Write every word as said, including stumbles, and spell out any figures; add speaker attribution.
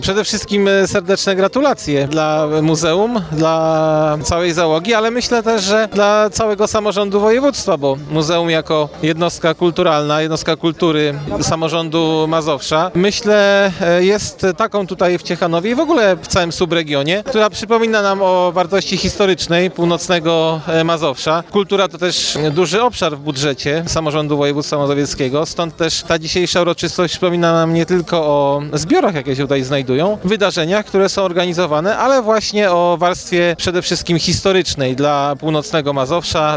Speaker 1: Przede wszystkim serdeczne gratulacje dla muzeum, dla całej załogi, ale myślę też, że dla całego samorządu województwa, bo muzeum jako jednostka kulturalna, jednostka kultury samorządu Mazowsza, myślę, jest taką tutaj w Ciechanowie i w ogóle w całym subregionie, która przypomina nam o wartości historycznej północnego Mazowsza. Kultura to też duży obszar w budżecie samorządu województwa mazowieckiego, stąd też ta dzisiejsza uroczystość przypomina nam nie tylko o zbiorach, jakie się tutaj znajdują, wydarzeniach, które są organizowane, ale właśnie o warstwie przede wszystkim historycznej dla północnego Mazowsza,